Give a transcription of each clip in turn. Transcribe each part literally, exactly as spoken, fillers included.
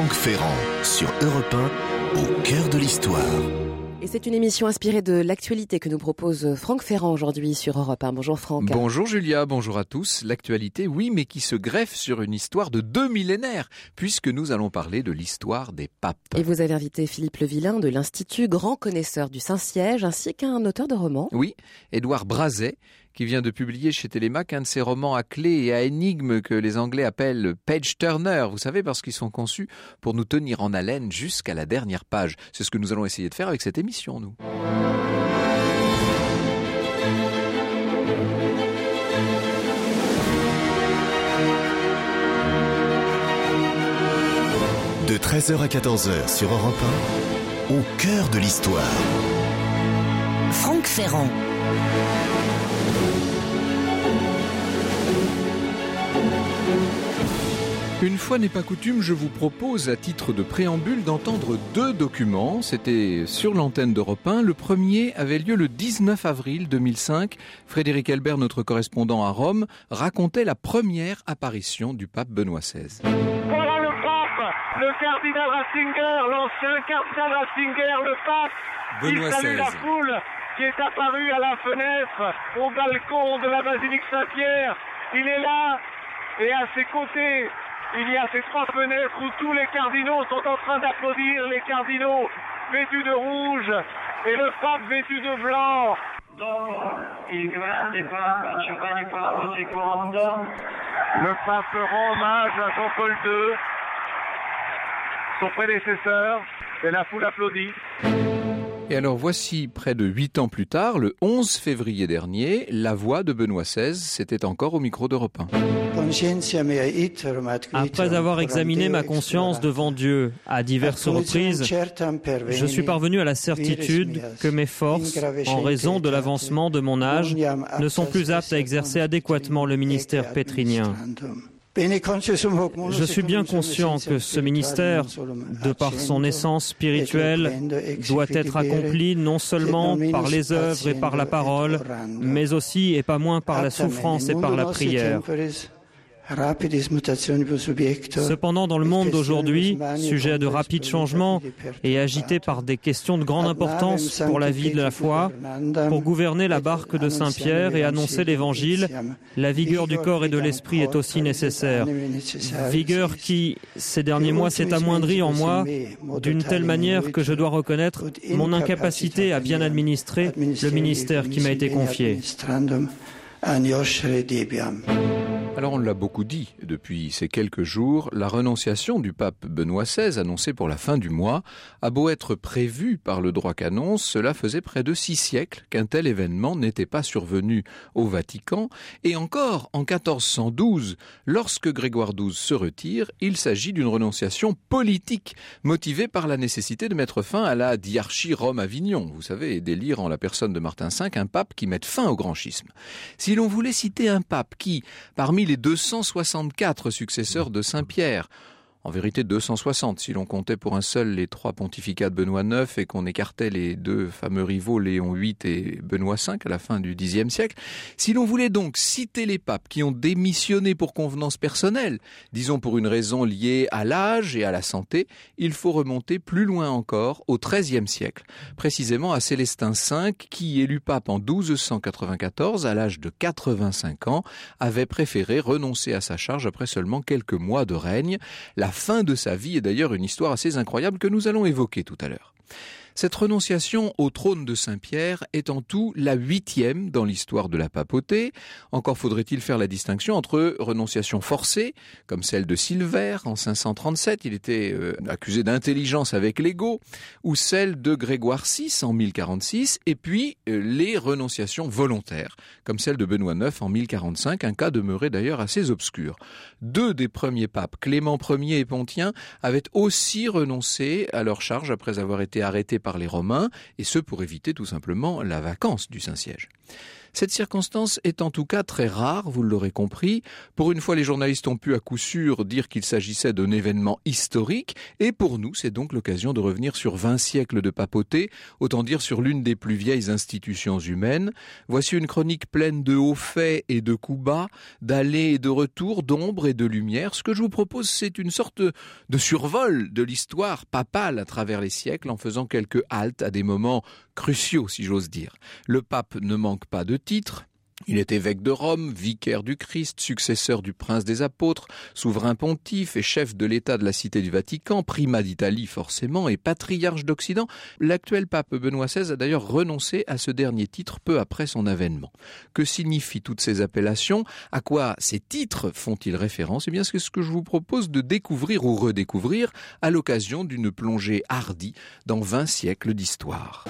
Franck Ferrand sur Europe un, au cœur de l'histoire. Et c'est une émission inspirée de l'actualité que nous propose Franck Ferrand aujourd'hui sur Europe un. Bonjour Franck. Bonjour Julia, bonjour à tous. L'actualité, oui, mais qui se greffe sur une histoire de deux millénaires, puisque nous allons parler de l'histoire des papes. Et vous avez invité Philippe Levillain de l'Institut, grand connaisseur du Saint-Siège, ainsi qu'un auteur de romans. Oui, Édouard Brazet, qui vient de publier chez Télémac un de ces romans à clés et à énigmes que les Anglais appellent page-turner, vous savez, parce qu'ils sont conçus pour nous tenir en haleine jusqu'à la dernière page. C'est ce que nous allons essayer de faire avec cette émission, nous. De treize heures à quatorze heures sur Europe un, au cœur de l'histoire. Franck Ferrand. Une fois n'est pas coutume, je vous propose à titre de préambule d'entendre deux documents. C'était sur l'antenne d'Europe un. Le premier avait lieu le dix-neuf avril deux mille cinq. Frédéric Elbert, notre correspondant à Rome, racontait la première apparition du pape Benoît seize. Voilà le pape, le cardinal Ratzinger, l'ancien cardinal Ratzinger, le pape. Benoît Il salue seize. la foule qui est apparue à la fenêtre, au balcon de la basilique Saint-Pierre. Il est là et à ses côtés, il y a ces trois fenêtres où tous les cardinaux sont en train d'applaudir, les cardinaux vêtus de rouge et le pape vêtu de blanc. Le pape rend hommage à Jean-Paul deux, son prédécesseur, et la foule applaudit. Et alors voici, près de huit ans plus tard, le onze février dernier, la voix de Benoît seize, c'était encore au micro d'Europe un. Après avoir examiné ma conscience devant Dieu à diverses reprises, je suis parvenu à la certitude que mes forces, en raison de l'avancement de mon âge, ne sont plus aptes à exercer adéquatement le ministère pétrinien. Je suis bien conscient que ce ministère, de par son essence spirituelle, doit être accompli non seulement par les œuvres et par la parole, mais aussi et pas moins par la souffrance et par la prière. Cependant, dans le monde d'aujourd'hui, sujet à de rapides changements et agité par des questions de grande importance pour la vie de la foi, pour gouverner la barque de Saint-Pierre et annoncer l'Évangile, la vigueur du corps et de l'esprit est aussi nécessaire. Vigueur qui, ces derniers mois, s'est amoindrie en moi d'une telle manière que je dois reconnaître mon incapacité à bien administrer le ministère qui m'a été confié. Alors on l'a beaucoup dit depuis ces quelques jours, la renonciation du pape Benoît seize, annoncée pour la fin du mois, a beau être prévue par le droit canon, cela faisait près de six siècles qu'un tel événement n'était pas survenu au Vatican, et encore en quatorze cent douze, lorsque Grégoire douze se retire, il s'agit d'une renonciation politique, motivée par la nécessité de mettre fin à la diarchie Rome-Avignon, vous savez, et d'élire en la personne de Martin cinq un pape qui mette fin au grand schisme. Si l'on voulait citer un pape qui, parmi les deux cent soixante-quatre successeurs de Saint-Pierre, en vérité deux cent soixante si l'on comptait pour un seul les trois pontificats de Benoît neuf et qu'on écartait les deux fameux rivaux Léon huit et Benoît cinq à la fin du dixième siècle, si l'on voulait donc citer les papes qui ont démissionné pour convenance personnelle, disons pour une raison liée à l'âge et à la santé, il faut remonter plus loin encore au treizième siècle, précisément à Célestin cinq qui, élu pape en douze cent quatre-vingt-quatorze à l'âge de quatre-vingt-cinq ans, avait préféré renoncer à sa charge après seulement quelques mois de règne. La La fin de sa vie est d'ailleurs une histoire assez incroyable que nous allons évoquer tout à l'heure. Cette renonciation au trône de Saint-Pierre est en tout la huitième dans l'histoire de la papauté. Encore faudrait-il faire la distinction entre renonciation forcée, comme celle de Silver en cinq cent trente-sept, il était euh, accusé d'intelligence avec l'ego, ou celle de Grégoire six en mille quarante-six, et puis euh, les renonciations volontaires, comme celle de Benoît neuf en mille quarante-cinq, un cas demeuré d'ailleurs assez obscur. Deux des premiers papes, Clément Ier et Pontien, avaient aussi renoncé à leur charge après avoir été arrêtés par les Romains, et ce pour éviter tout simplement la vacance du Saint-Siège. Cette circonstance est en tout cas très rare, vous l'aurez compris. Pour une fois, les journalistes ont pu à coup sûr dire qu'il s'agissait d'un événement historique, et pour nous, c'est donc l'occasion de revenir sur vingt siècles de papauté, autant dire sur l'une des plus vieilles institutions humaines. Voici une chronique pleine de hauts faits et de coups bas, d'allées et de retours, d'ombre et de lumière. Ce que je vous propose, c'est une sorte de survol de l'histoire papale à travers les siècles, en faisant quelques haltes à des moments cruciaux, si j'ose dire. Le pape ne manque pas de titres. Il est évêque de Rome, vicaire du Christ, successeur du prince des apôtres, souverain pontife et chef de l'État de la Cité du Vatican, primat d'Italie forcément et patriarche d'Occident. L'actuel pape Benoît seize a d'ailleurs renoncé à ce dernier titre peu après son avènement. Que signifient toutes ces appellations? À quoi ces titres font-ils référence? Eh bien, c'est ce que je vous propose de découvrir ou redécouvrir à l'occasion d'une plongée hardie dans vingt siècles d'histoire.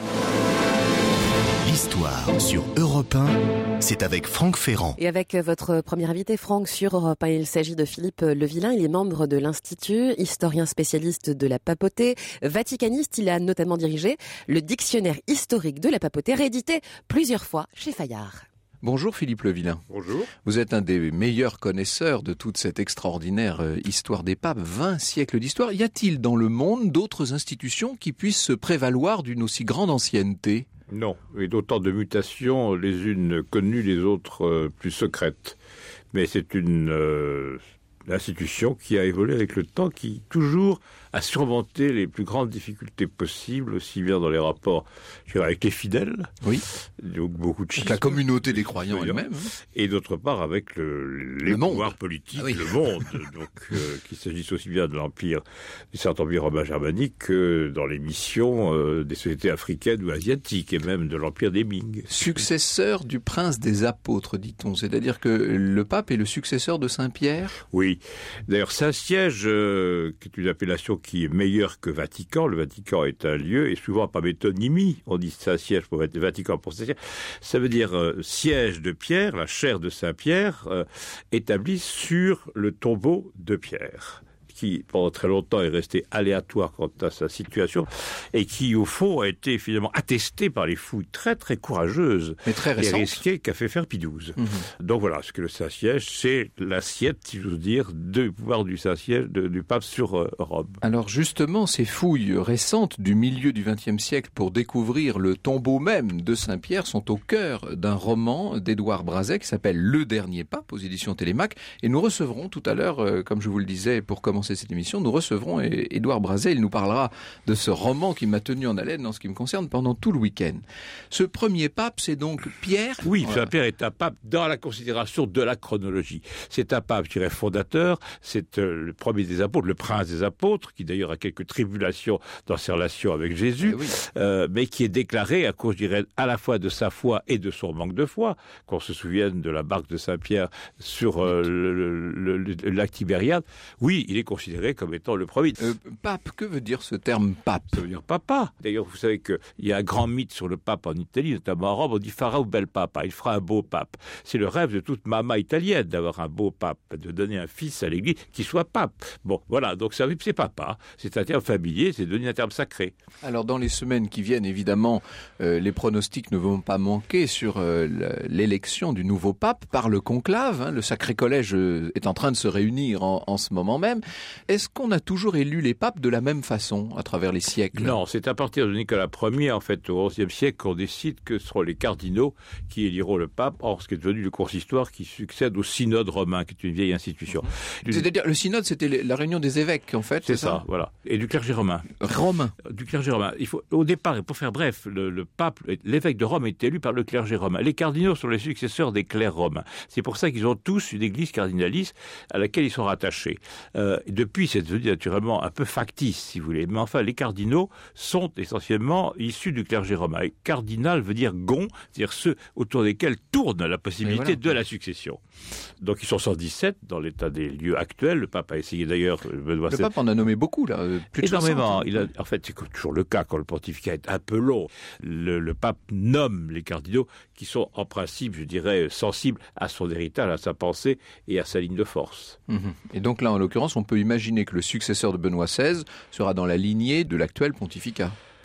L'histoire sur Europe un, c'est avec Franck Ferrand. Et avec votre premier invité, Franck, sur Europe un, il s'agit de Philippe Levillain. Il est membre de l'Institut, historien spécialiste de la papauté, vaticaniste. Il a notamment dirigé le dictionnaire historique de la papauté, réédité plusieurs fois chez Fayard. Bonjour Philippe Levillain. Bonjour. Vous êtes un des meilleurs connaisseurs de toute cette extraordinaire histoire des papes, vingt siècles d'histoire. Y a-t-il dans le monde d'autres institutions qui puissent se prévaloir d'une aussi grande ancienneté ? Non, et d'autant de mutations, les unes connues, les autres euh, plus secrètes. Mais c'est une euh, institution qui a évolué avec le temps, qui toujours a surmonté les plus grandes difficultés possibles, aussi bien dans les rapports avec les fidèles, oui, donc beaucoup de avec la communauté des croyants elle-même, hein. Et d'autre part avec le, les le pouvoirs politiques, ah oui. le monde, donc euh, qu'il s'agisse aussi bien de l'empire, du Saint-Empire romain germanique que dans les missions euh, des sociétés africaines ou asiatiques, et même de l'empire des Ming. Successeur du prince des apôtres, dit-on, c'est-à-dire que le pape est le successeur de Saint-Pierre. Oui, d'ailleurs Saint-Siège, euh, qui est une appellation qui est meilleur que Vatican. Le Vatican est un lieu, et souvent par métonymie, on dit Saint-Siège pour Vatican pour Saint-Siège. Ça veut dire euh, siège de Pierre, la chaire de Saint-Pierre, euh, établie sur le tombeau de Pierre, qui pendant très longtemps est resté aléatoire quant à sa situation et qui au fond a été finalement attesté par les fouilles très très courageuses mais très et risquées qu'a fait faire Pie douze. Mmh. Donc voilà, ce que le Saint-Siège, c'est l'assiette, si j'ose dire, du pouvoir du Saint-Siège, de, du pape sur euh, Rome. Alors justement, ces fouilles récentes du milieu du vingtième siècle pour découvrir le tombeau même de Saint-Pierre sont au cœur d'un roman d'Édouard Brazet qui s'appelle Le Dernier Pape aux éditions Télémaque, et nous recevrons tout à l'heure, euh, comme je vous le disais pour commencer cette émission, nous recevrons Édouard Brazet. Il nous parlera de ce roman qui m'a tenu en haleine en ce qui me concerne pendant tout le week-end. Ce premier pape, c'est donc Pierre. Oui, Saint-Pierre est un pape dans la considération de la chronologie. C'est un pape, je dirais, fondateur. C'est euh, le premier des apôtres, le prince des apôtres, qui d'ailleurs a quelques tribulations dans ses relations avec Jésus, oui. euh, mais qui est déclaré à cause, je dirais, à la fois de sa foi et de son manque de foi. Qu'on se souvienne de la barque de Saint-Pierre sur euh, le, le, le, le lac Tibériade. Oui, il est considéré comme étant le premier. Euh, pape, que veut dire ce terme pape? Ça veut dire papa. D'ailleurs, vous savez qu'il y a un grand mythe sur le pape en Italie, notamment à Rome, on dit farà un bel papa, il fera un beau pape. C'est le rêve de toute maman italienne d'avoir un beau pape, de donner un fils à l'église qui soit pape. Bon, voilà, donc ça, c'est papa, c'est un terme familier, c'est devenu un terme sacré. Alors dans les semaines qui viennent, évidemment, euh, les pronostics ne vont pas manquer sur euh, l'élection du nouveau pape par le conclave, hein. Le Sacré Collège est en train de se réunir en, en ce moment même. Est-ce qu'on a toujours élu les papes de la même façon à travers les siècles? Non, c'est à partir de Nicolas Ier, en fait, au onzième siècle, qu'on décide que ce seront les cardinaux qui éliront le pape, or ce qui est devenu le consistoire qui succède au synode romain, qui est une vieille institution. Mmh. C'est-à-dire, le synode, c'était la réunion des évêques, en fait, c'est, c'est ça, ça, voilà. Et du clergé romain. Romain. Du clergé romain. Il faut, au départ, et pour faire bref, le, le pape, l'évêque de Rome est élu par le clergé romain. Les cardinaux sont les successeurs des clercs romains. C'est pour ça qu'ils ont tous une église cardinaliste à laquelle ils sont rattachés. Euh, depuis, c'est devenu naturellement un peu factice, si vous voulez. Mais enfin, les cardinaux sont essentiellement issus du clergé romain. Et cardinal veut dire gond, c'est-à-dire ceux autour desquels tourne la possibilité voilà. de la succession. Donc ils sont cent dix-sept dans l'état des lieux actuels. Le pape a essayé d'ailleurs... Benoît le pape en a nommé beaucoup, là, plus de énormément. soixante. Il a, en fait, c'est toujours le cas quand le pontificat est un peu long. Le, le pape nomme les cardinaux qui sont en principe, je dirais, sensibles à son héritage, à sa pensée et à sa ligne de force. Mmh. Et donc là, en l'occurrence, on peut imaginer que le successeur de Benoît seize sera dans la lignée de l'actuel pontificat.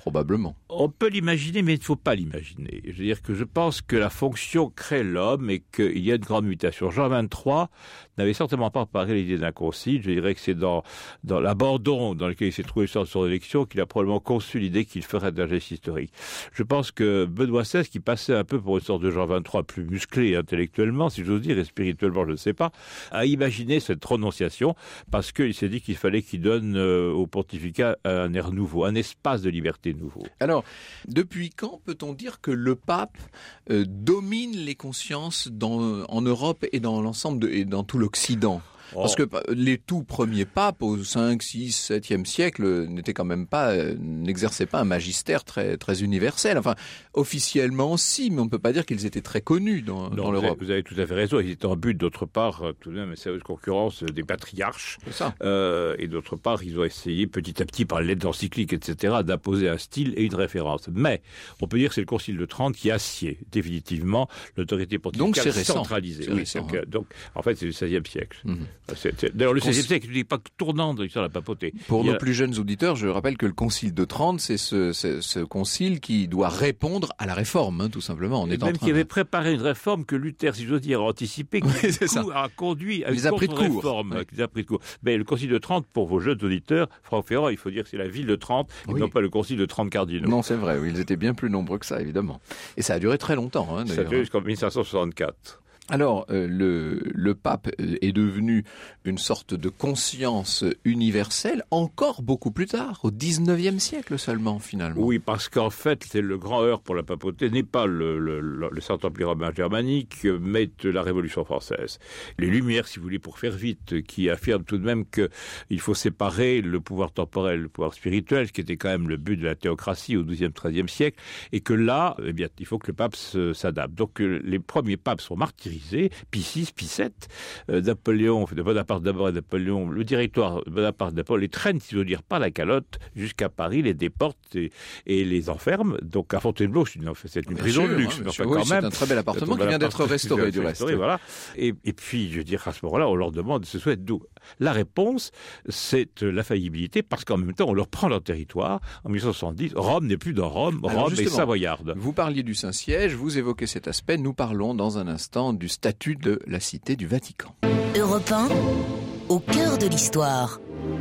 probablement. On peut l'imaginer, mais il ne faut pas l'imaginer. Je veux dire que je pense que la fonction crée l'homme et qu'il y a une grande mutation. Jean vingt-trois n'avait certainement pas préparé l'idée d'un concile. Je dirais que c'est dans, dans l'abandon dans lequel il s'est trouvé sur son élection qu'il a probablement conçu l'idée qu'il ferait d'un geste historique. Je pense que Benoît seize, qui passait un peu pour une sorte de Jean vingt-trois plus musclé intellectuellement, si j'ose dire, et spirituellement, je ne sais pas, a imaginé cette renonciation parce qu'il s'est dit qu'il fallait qu'il donne euh, au pontificat un air nouveau, un espace de liberté nouveau. Alors, depuis quand peut-on dire que le pape euh, domine les consciences dans, en Europe et dans l'ensemble de, et dans tout l'Occident ? Parce que les tout premiers papes au cinq, six, septième siècle n'étaient quand même pas, n'exerçaient pas un magistère très, très universel. Enfin, officiellement, si, mais on ne peut pas dire qu'ils étaient très connus dans, non, dans l'Europe. Vous avez, vous avez tout à fait raison. Ils étaient en but, d'autre part, tout de même, une sérieuse concurrence des patriarches. C'est ça. Euh, et d'autre part, ils ont essayé petit à petit, par les lettres encycliques, et cetera, d'imposer un style et une référence. Mais, on peut dire que c'est le Concile de Trente qui assied définitivement l'autorité pontificale donc, c'est récent. centralisée. C'est oui, récent, donc, hein. donc, en fait, c'est le seizième siècle. Mmh. C'est, c'est, d'ailleurs, le seizième siècle, je ne dis pas tournant dans l'histoire de la papauté. Pour Il nos a... plus jeunes auditeurs, je rappelle que le Concile de Trente, c'est ce, ce, ce concile qui doit répondre à la réforme, hein, tout simplement. On est en même train qui avait de... préparé une réforme que Luther, si j'ose dire, a anticipé, qui oui, c'est coup, a conduit à il une contre-réforme. Oui. Il les a pris de court. Mais le Concile de Trente, pour vos jeunes auditeurs, Franck Ferrand, il faut dire que c'est la ville de Trente, et oui. non pas le Concile de Trente cardinaux. Non, c'est vrai, oui, ils étaient bien plus nombreux que ça, évidemment. Et ça a duré très longtemps. Hein, ça a duré jusqu'en mille cinq cent soixante-quatre. Alors, euh, le, le pape est devenu une sorte de conscience universelle encore beaucoup plus tard, au dix-neuvième siècle seulement, finalement. Oui, parce qu'en fait, c'est le grand heurt pour la papauté n'est pas le, le, le, le Saint-Empire romain germanique, mais la Révolution française. Les Lumières, si vous voulez, pour faire vite, qui affirment tout de même qu'il faut séparer le pouvoir temporel, le pouvoir spirituel, ce qui était quand même le but de la théocratie au douzième, treizième siècle, et que là, eh bien, il faut que le pape se, s'adapte. Donc, les premiers papes sont martyrisés. Pie six, Pie sept, euh, Napoléon, de Bonaparte d'abord et Napoléon, le directoire de Bonaparte d'abord les traîne, si je veux dire, par la calotte jusqu'à Paris, les déporte et, et les enferme. Donc à Fontainebleau, c'est une, c'est une prison sûr, de luxe. Hein, enfin, oui, quand c'est même, un très bel appartement qui vient d'être restauré du reste. Voilà. Et, et puis, je veux dire, à ce moment-là, on leur demande, se souhaite d'où. La réponse, c'est la faillibilité, parce qu'en même temps, on leur prend leur territoire. En mille huit cent soixante-dix, Rome n'est plus dans Rome, Alors, Rome est savoyarde. Vous parliez du Saint-Siège, vous évoquez cet aspect. Nous parlons dans un instant du statut de la Cité du Vatican. Europe un, au cœur de l'histoire.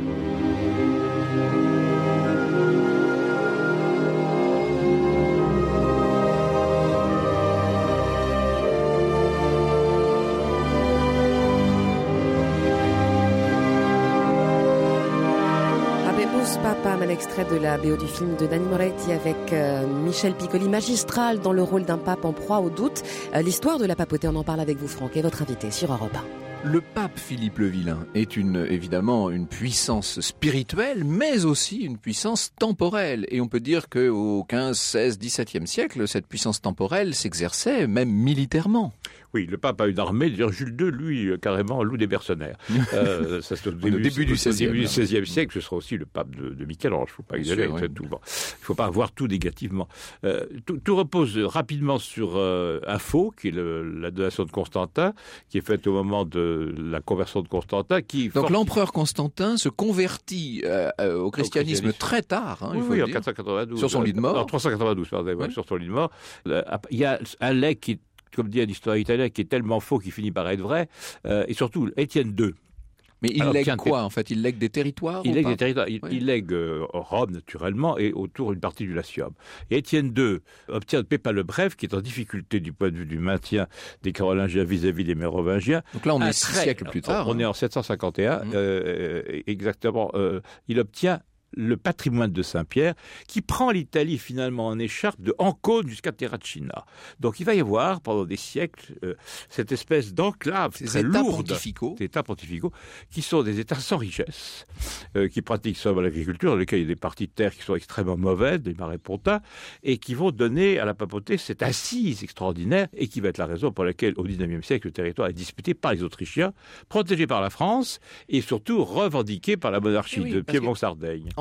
Papa, un extrait de la B O du film de Nanni Moretti avec euh, Michel Piccoli, magistral dans le rôle d'un pape en proie au doute. Euh, l'histoire de la papauté, on en parle avec vous, Franck, et votre invité sur Europe un. Le pape Philippe le Vilain est une, évidemment une puissance spirituelle, mais aussi une puissance temporelle. Et on peut dire qu'au quinze, seize, dix-septième siècle, cette puissance temporelle s'exerçait même militairement. Oui, le pape a une armée. D'ailleurs, Jules deux, lui, carrément, loue des mercenaires. Euh, ça, c'est au début, au début du seizième. Au début du seizième siècle, ce sera aussi le pape de, de Michel-Ange. Il ne faut pas exagérer. Oui. Il ne faut pas voir tout négativement. Euh, tout, tout repose rapidement sur euh, un faux, qui est le, la donation de Constantin, qui est faite au moment de la conversion de Constantin. Qui Donc force... l'empereur Constantin se convertit euh, euh, au, christianisme au christianisme très tard. Hein, oui, il faut oui, le en dire. quatre cent quatre-vingt-douze. Sur son lit de mort. En trois cent quatre-vingt-douze, pardon, oui. Sur son lit de mort. Il y a un legs qui, comme dit un historien italien, qui est tellement faux qu'il finit par être vrai, euh, et surtout Étienne deux. Mais il Alors, lègue tiens, quoi, en fait? Il lègue des territoires? Il ou lègue pas des territoires. Il, oui. il lègue euh, Rome, naturellement, et autour une partie du Latium. Et Étienne deux obtient de Pépin le Bref, qui est en difficulté du point de vue du maintien des Carolingiens vis-à-vis des Mérovingiens. Donc là, on est Un six très, siècles plus tard. On hein. est en sept cent cinquante et un, mmh. euh, exactement. Euh, il obtient le patrimoine de Saint-Pierre, qui prend l'Italie finalement en écharpe de Ancône jusqu'à Terracina. Donc il va y avoir pendant des siècles euh, cette espèce d'enclave Ces très états lourde, pontificaux. des États pontificaux, qui sont des États sans richesse, euh, qui pratiquent seulement l'agriculture, dans lesquels il y a des parties de terre qui sont extrêmement mauvaises, des marais pontins, et qui vont donner à la papauté cette assise extraordinaire, et qui va être la raison pour laquelle au dix-neuvième siècle le territoire est disputé par les Autrichiens, protégé par la France, et surtout revendiqué par la monarchie oui, de Piémont-Sardaigne. En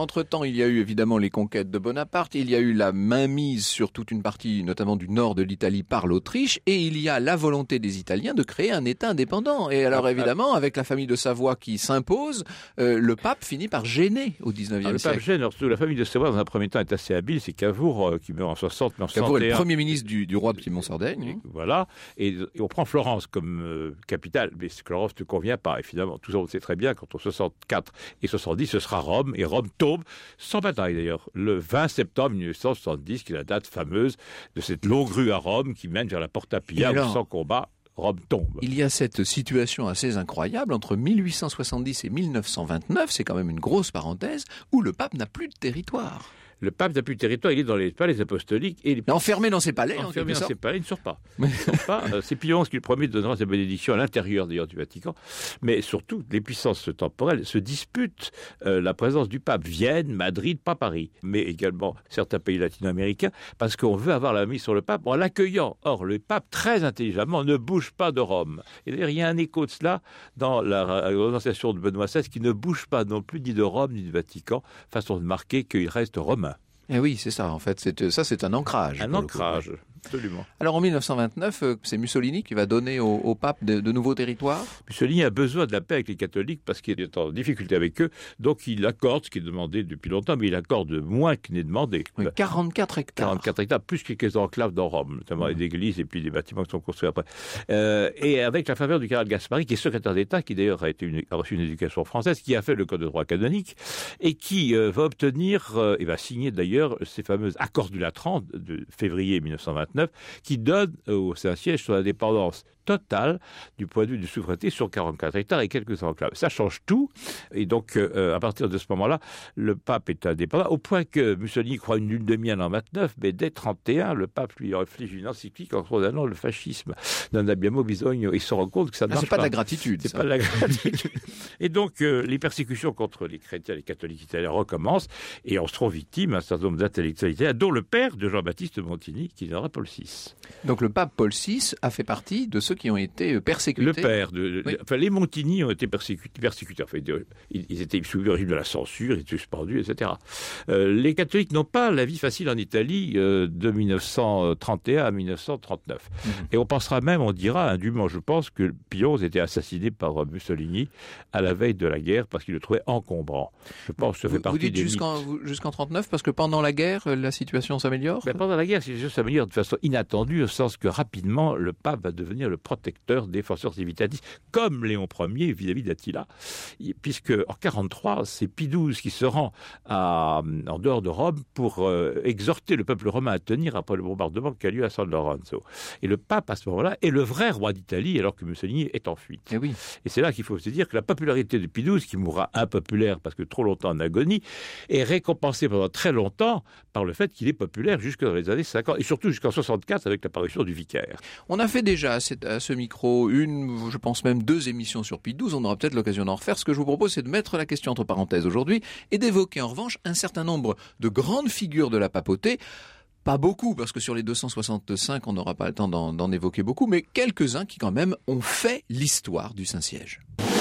Entre-temps, il y a eu évidemment les conquêtes de Bonaparte, il y a eu la mainmise sur toute une partie, notamment du nord de l'Italie, par l'Autriche, et il y a la volonté des Italiens de créer un État indépendant. Et alors évidemment, avec la famille de Savoie qui s'impose, euh, le pape finit par gêner au dix-neuvième siècle. Le pape gêne, alors, la famille de Savoie, dans un premier temps, est assez habile. C'est Cavour euh, qui meurt en soixante, mais en Cavour est le soixante et un. premier ministre du, du roi de Piémont-Sardaigne. Voilà, et, et on prend Florence comme euh, capitale, mais Florence ne convient pas. Et finalement, tout ça, on le sait très bien, quand en soixante-quatre et soixante-dix, ce sera Rome, et Rome tombe, sans bataille d'ailleurs, le vingt septembre mille neuf cent soixante-dix, qui est la date fameuse de cette longue rue à Rome qui mène vers la Porta Pia, où sans combat, Rome tombe. Il y a cette situation assez incroyable entre mille huit cent soixante-dix et mille neuf cent vingt-neuf, c'est quand même une grosse parenthèse, où le pape n'a plus de territoire. Le pape n'a plus de territoire, il est dans les palais apostoliques. Et les... Enfermé dans ses palais, en Enfermé quelque dans sorte. ses palais, il ne sort pas. Il ne sort pas. C'est Pie onze qui le premier donnera sa bénédiction à l'intérieur d'ailleurs du Vatican. Mais surtout, les puissances temporelles se disputent euh, la présence du pape. Vienne, Madrid, pas Paris, mais également certains pays latino-américains, parce qu'on veut avoir la mise sur le pape en l'accueillant. Or, le pape, très intelligemment, ne bouge pas de Rome. Et d'ailleurs, il y a un écho de cela dans la renonciation de Benoît seize, qui ne bouge pas non plus ni de Rome ni du Vatican, façon de marquer qu'il reste romain. Eh oui, c'est ça, en fait. C'est, ça, c'est un ancrage. Un ancrage, absolument. Alors, en mille neuf cent vingt-neuf, c'est Mussolini qui va donner au, au pape de, de nouveaux territoires. Mussolini a besoin de la paix avec les catholiques parce qu'il est en difficulté avec eux. Donc, il accorde ce qui est demandé depuis longtemps, mais il accorde moins qu'il n'est demandé. Oui, quarante-quatre hectares. quarante-quatre hectares, plus quelques enclaves dans Rome, notamment mmh. des églises et puis des bâtiments qui sont construits après. Euh, et avec la faveur du cardinal Gasparri, qui est secrétaire d'État, qui d'ailleurs a, été une, a reçu une éducation française, qui a fait le code de droit canonique et qui euh, va obtenir, euh, et va signer d'ailleurs ces fameuses accords du Latran de février mille neuf cent vingt-neuf, qui donnent au Saint-Siège son indépendance totale du point de vue de souveraineté sur quarante-quatre hectares et quelques enclaves. Ça change tout. Et donc, euh, à partir de ce moment-là, le pape est indépendant, au point que Mussolini croit une lune de miel en vingt-neuf, mais dès trente et un, le pape lui inflige une encyclique en condamnant le fascisme. Non abbiamo bisogno. Il se rend compte que ça ne ah, marche c'est pas. pas. de la gratitude. C'est ça. pas de la gratitude. Et donc, euh, les persécutions contre les chrétiens et les catholiques italiens recommencent, et on se trouve victime un certain nombre d'intellectuels italiens, dont le père de Jean-Baptiste Montigny, qui deviendra Paul six. Donc, le pape Paul six a fait partie de ceux qui ont été persécutés. Le père de, oui. enfin, les Montigny ont été persécutés, persécutés. Enfin, ils, ils étaient sous le régime de la censure, ils étaient suspendus, et cetera. Euh, les catholiques n'ont pas la vie facile en Italie euh, de mille neuf cent trente et un à mille neuf cent trente-neuf. Mmh. Et on pensera même, on dira indûment, je pense, que Pie onze était assassiné par euh, Mussolini à la veille de la guerre parce qu'il le trouvait encombrant. Je pense que ça fait vous, partie vous dites des jusqu'en, jusqu'en trente-neuf, parce que pendant la guerre, la situation s'améliore. Ben, pendant la guerre, la situation s'améliore de façon inattendue, au sens que rapidement, le pape va devenir le protecteur des forces civitatis, comme Léon Ier vis-à-vis d'Attila, puisque en quarante-trois, c'est Pie douze qui se rend à, en dehors de Rome pour euh, exhorter le peuple romain à tenir après le bombardement qui a lieu à San Lorenzo. Et le pape, à ce moment-là, est le vrai roi d'Italie, alors que Mussolini est en fuite. Et, oui. Et c'est là qu'il faut se dire que la popularité de Pie douze, qui mourra impopulaire parce que trop longtemps en agonie, est récompensée pendant très longtemps par le fait qu'il est populaire jusque dans les années cinquante, et surtout jusqu'en soixante-quatre avec l'apparition du vicaire. On a fait déjà à, cette, à ce micro une, je pense même deux émissions sur Pie douze, on aura peut-être l'occasion d'en refaire. Ce que je vous propose, c'est de mettre la question entre parenthèses aujourd'hui et d'évoquer en revanche un certain nombre de grandes figures de la papauté. Pas beaucoup, parce que sur les deux cent soixante-cinq, on n'aura pas le temps d'en, d'en évoquer beaucoup, mais quelques-uns qui quand même ont fait l'histoire du Saint-Siège.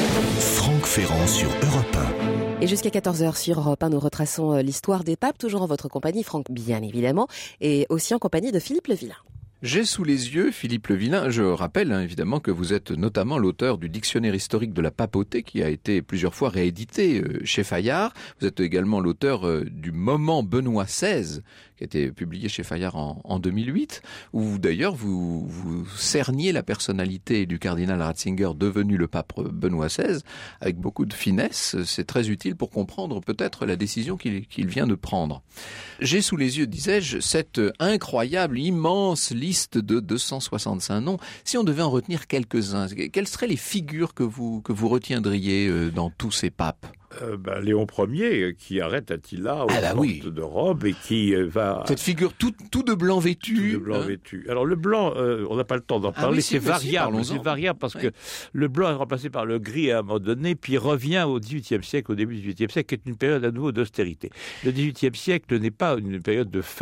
Franck Ferrand sur Europe un. Et jusqu'à quatorze heures sur Europe un, nous retraçons l'histoire des papes, toujours en votre compagnie, Franck, bien évidemment, et aussi en compagnie de Philippe Le Villain. J'ai sous les yeux Philippe Le Villain. Je rappelle hein, évidemment que vous êtes notamment l'auteur du dictionnaire historique de la papauté qui a été plusieurs fois réédité euh, chez Fayard. Vous êtes également l'auteur euh, du Moment Benoît seize qui a été publié chez Fayard en, en deux mille huit, où d'ailleurs vous, vous cerniez la personnalité du cardinal Ratzinger devenu le pape Benoît seize avec beaucoup de finesse. C'est très utile pour comprendre peut-être la décision qu'il, qu'il vient de prendre. J'ai sous les yeux, disais-je, cette incroyable, immense liste de deux cent soixante-cinq noms. Si on devait en retenir quelques-uns, quelles seraient les figures que vous, que vous retiendriez dans tous ces papes ? Euh, ben, Léon Ier qui arrête Attila aux ah bah portes oui. de Rome et qui euh, va... Cette figure tout, tout de blanc vêtu. Tout de blanc hein. vêtu. Alors le blanc, euh, on n'a pas le temps d'en Ah parler, oui, si, c'est si, variable. si, c'est variable parce oui. que le blanc est remplacé par le gris à un moment donné, puis revient au dix-huitième siècle, au début du dix-huitième siècle, qui est une période à nouveau d'austérité. Le dix-huitième siècle n'est pas une période de fête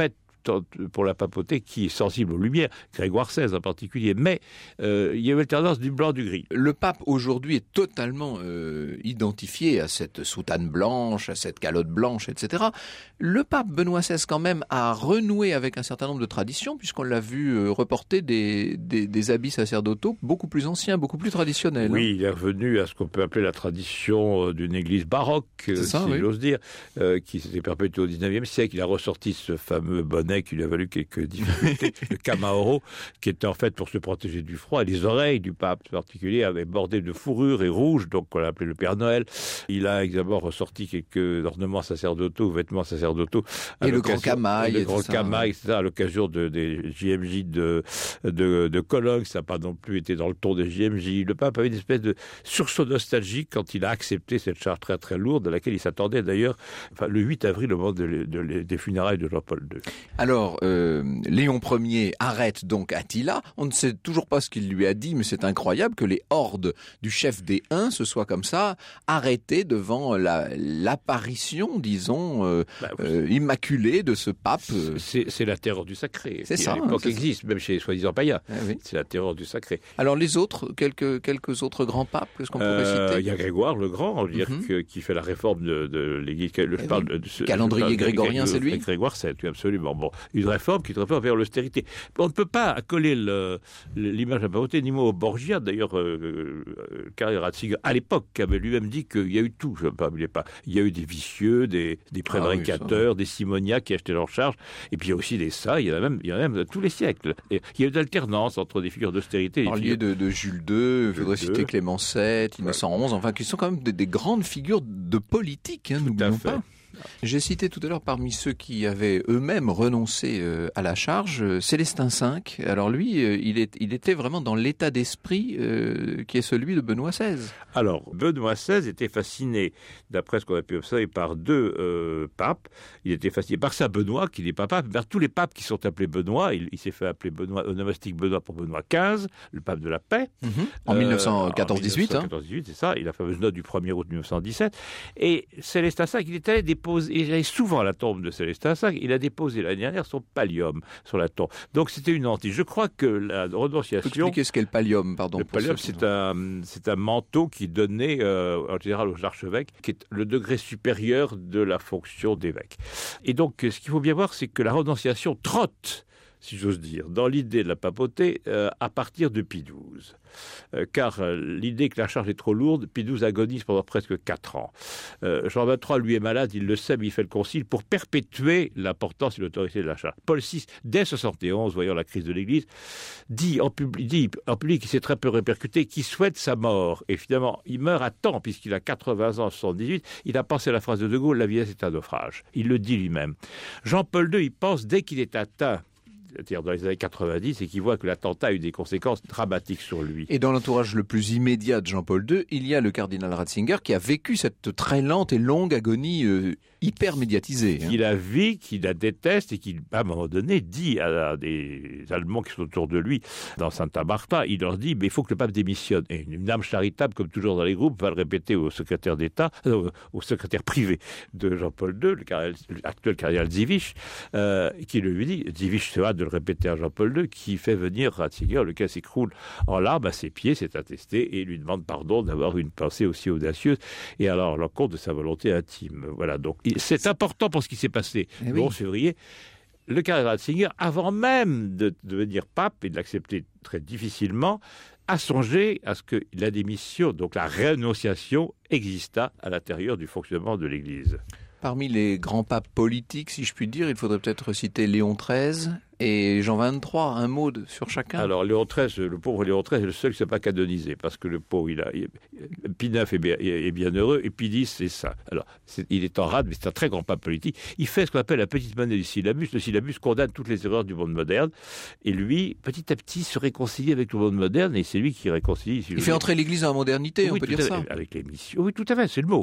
pour la papauté qui est sensible aux lumières, Grégoire seize en particulier, mais euh, il y a une alternance du blanc du gris. Le pape aujourd'hui est totalement euh, identifié à cette soutane blanche, à cette calotte blanche, et cetera. Le pape Benoît seize quand même a renoué avec un certain nombre de traditions, puisqu'on l'a vu euh, reporter des, des, des habits sacerdotaux beaucoup plus anciens, beaucoup plus traditionnels. Oui, hein. il est revenu à ce qu'on peut appeler la tradition d'une église baroque, ça, si oui. j'ose dire, euh, qui s'était perpétuée au dix-neuvième siècle. Il a ressorti ce fameux bonnet qui lui a valu quelques difficultés, le camaoro, qui était en fait pour se protéger du froid. Et les oreilles du pape en particulier avaient bordé de fourrure et rouge, donc on l'appelait le Père Noël. Il a également ressorti quelques ornements sacerdotaux, vêtements sacerdotaux. Et le grand camail. Et le grand camail, et cetera, à l'occasion de, des J M J de, de, de Cologne. Ça n'a pas non plus été dans le ton des J M J. Le pape avait une espèce de sursaut nostalgique quand il a accepté cette charge très très lourde, à laquelle il s'attendait d'ailleurs enfin, le huit avril au moment de, de, de, des funérailles de Jean-Paul deux. Alors, euh, Léon Ier arrête donc Attila. On ne sait toujours pas ce qu'il lui a dit, mais c'est incroyable que les hordes du chef des Huns se soient comme ça arrêtées devant la, l'apparition, disons, euh, bah, euh, immaculée de ce pape. C'est, c'est la terreur du sacré. C'est ça. À l'époque hein, existe, même chez les soi-disant païens. Ah, oui. C'est la terreur du sacré. Alors les autres, quelques, quelques autres grands papes, qu'est-ce qu'on pourrait euh, citer? Il y a Grégoire le Grand, on veut dire, mm-hmm. que, qui fait la réforme de, de l'Église. Je eh parle oui. de ce calendrier parle grégorien, de, c'est lui. Grégoire sept, oui, absolument. Bon, une réforme qui est une réforme vers l'austérité. On ne peut pas accoler le, l'image de la papauté, ni moi au Borgia. D'ailleurs, euh, Karl Ratzinger, à l'époque, avait lui-même dit qu'il y a eu tout. Je ne me pas. Il y a eu des vicieux, des, des prévaricateurs, ah oui, des simoniaques qui achetaient leur charge. Et puis il y a aussi des ça. Il y en a même, il y en a même de tous les siècles. Et il y a eu d'alternance entre des figures d'austérité. Vous parliez de, de Jules deux, il faudrait citer Clément sept, Innocent ouais. onze, enfin, qui sont quand même des, des grandes figures de politique, hein, n'oublions pas. J'ai cité tout à l'heure parmi ceux qui avaient eux-mêmes renoncé euh, à la charge, euh, Célestin cinq. Alors lui, euh, il, est, il était vraiment dans l'état d'esprit euh, qui est celui de Benoît seize. Alors, Benoît seize était fasciné, d'après ce qu'on a pu observer, par deux euh, papes. Il était fasciné par Saint Benoît, qui n'est pas pape, par tous les papes qui sont appelés Benoît. Il, il s'est fait appeler Benoît, onomastique Benoît pour Benoît quinze, le pape de la paix. Mmh. En euh, mille neuf cent quatorze dix-huit. En mille neuf cent quatorze dix-huit, hein. C'est ça. Il a la fameuse note du premier août mille neuf cent dix-sept. Et Célestin cinq, il est allé déposer, et j'allais souvent à la tombe de Célestin cinq, il a déposé l'année dernière son pallium sur la tombe. Donc c'était une hantise. Je crois que la renonciation... Vous expliquer ce qu'est le pallium, pardon. Le pallium, c'est un, c'est un manteau qui donnait euh, en général aux archevêques, qui est le degré supérieur de la fonction d'évêque. Et donc, ce qu'il faut bien voir, c'est que la renonciation trotte, si j'ose dire, dans l'idée de la papauté euh, à partir de Pie douze. Euh, car euh, l'idée que la charge est trop lourde, Pie douze agonise pendant presque quatre ans. Euh, Jean vingt-trois, lui, est malade, il le sait, mais il fait le concile pour perpétuer l'importance et l'autorité de la charge. Paul six, dès soixante et onze, voyant la crise de l'Église, dit en, public, dit en public, qui s'est très peu répercuté, qu'il souhaite sa mort. Et finalement, il meurt à temps, puisqu'il a quatre-vingts ans en soixante-dix-huit. Il a pensé à la phrase de De Gaulle, la vieillesse est un naufrage. Il le dit lui-même. Jean-Paul deux, il pense, dès qu'il est atteint, c'est-à-dire dans les années quatre-vingt-dix, et qui voit que l'attentat a eu des conséquences dramatiques sur lui. Et dans l'entourage le plus immédiat de Jean-Paul deux, il y a le cardinal Ratzinger qui a vécu cette très lente et longue agonie euh, hyper médiatisée. Hein. Il la vit, qu'il la déteste et qui, à un moment donné, dit à des Allemands qui sont autour de lui dans Santa Marta, il leur dit, mais il faut que le pape démissionne. Et une âme charitable, comme toujours dans les groupes, va le répéter au secrétaire d'État, euh, au secrétaire privé de Jean-Paul deux, le cardinal, l'actuel cardinal Dziwisz, euh, qui lui dit, Dziwisz se hâte de le répéter à Jean-Paul deux, qui fait venir Ratzinger, lequel s'écroule en larmes à ses pieds, c'est attesté, et lui demande pardon d'avoir une pensée aussi audacieuse, et alors l'encontre de sa volonté intime. Voilà, donc c'est important pour ce qui s'est passé eh le oui. onze février. Le cardinal Ratzinger, avant même de devenir pape et de l'accepter très difficilement, a songé à ce que la démission, donc la rénonciation, exista à l'intérieur du fonctionnement de l'Église. Parmi les grands papes politiques, si je puis dire, il faudrait peut-être citer Léon treize et Jean vingt-trois. Un mot de, sur chacun. Alors Léon treize, le pauvre Léon treize est le seul qui ne s'est pas canonisé, parce que le pauvre, il a, il, Pie neuf est bien, est bien heureux, et Pie dix, c'est ça. Alors, c'est, il est en rade, mais c'est un très grand pape politique. Il fait ce qu'on appelle la petite monnaie du syllabus. Le syllabus condamne toutes les erreurs du monde moderne, et lui, petit à petit, se réconcilie avec le monde moderne, et c'est lui qui réconcilie. Si il fait entrer l'Église dans la modernité, oui, on peut dire ça. Avec les missions. Oui, tout à fait, c'est le mot.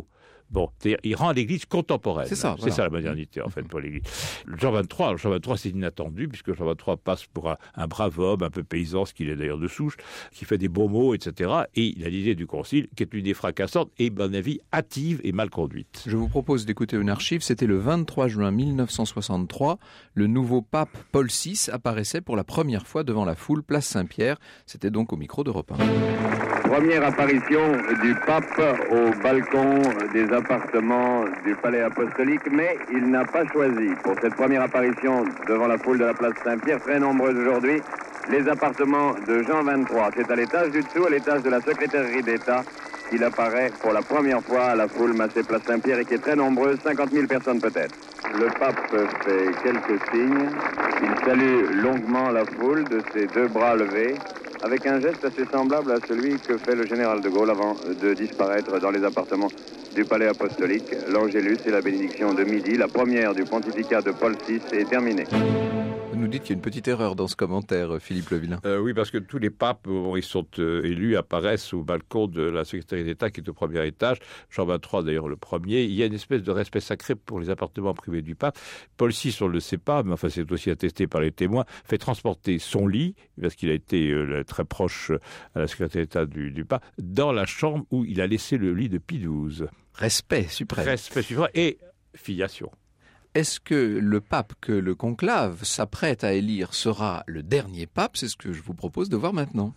Bon, c'est-à-dire, il rend l'Église contemporaine. C'est ça, c'est voilà. ça la modernité, en fait, pour l'Église. Jean vingt-trois, Jean vingt-trois, c'est inattendu, puisque Jean vingt-trois passe pour un, un brave homme, un peu paysan, ce qu'il est d'ailleurs de souche, qui fait des beaux mots, et cetera. Et il a l'idée du concile, qui est une idée fracassante et, à mon avis, hâtive et mal conduite. Je vous propose d'écouter une archive. C'était le vingt-trois juin mille neuf cent soixante-trois. Le nouveau pape Paul six apparaissait pour la première fois devant la foule, place Saint-Pierre. C'était donc au micro d'Europe un. Première apparition du pape au balcon des appartements du palais apostolique, mais il n'a pas choisi pour cette première apparition devant la foule de la place Saint-Pierre, très nombreuse aujourd'hui, les appartements de Jean vingt-trois. C'est à l'étage du dessous, à l'étage de la secrétairerie d'État, qu'il apparaît pour la première fois à la foule massée place Saint-Pierre et qui est très nombreuse, cinquante mille personnes peut-être. Le pape fait quelques signes, il salue longuement la foule de ses deux bras levés, avec un geste assez semblable à celui que fait le général de Gaulle avant de disparaître dans les appartements du palais apostolique. L'Angélus et la bénédiction de midi, la première du pontificat de Paul six, est terminée. Vous nous dites qu'il y a une petite erreur dans ce commentaire, Philippe Levillain. Euh, oui, parce que tous les papes, bon, ils sont euh, élus, apparaissent au balcon de la secrétaire d'État qui est au premier étage. Jean vingt-trois, d'ailleurs, le premier. Il y a une espèce de respect sacré pour les appartements privés du pape. Paul six, on ne le sait pas, mais enfin, c'est aussi attesté par les témoins, fait transporter son lit, parce qu'il a été euh, très proche euh, à la secrétaire d'État du, du pape, dans la chambre où il a laissé le lit de Pie douze. Respect suprême. Respect suprême et filiation. Est-ce que le pape que le conclave s'apprête à élire sera le dernier pape? C'est ce que je vous propose de voir maintenant.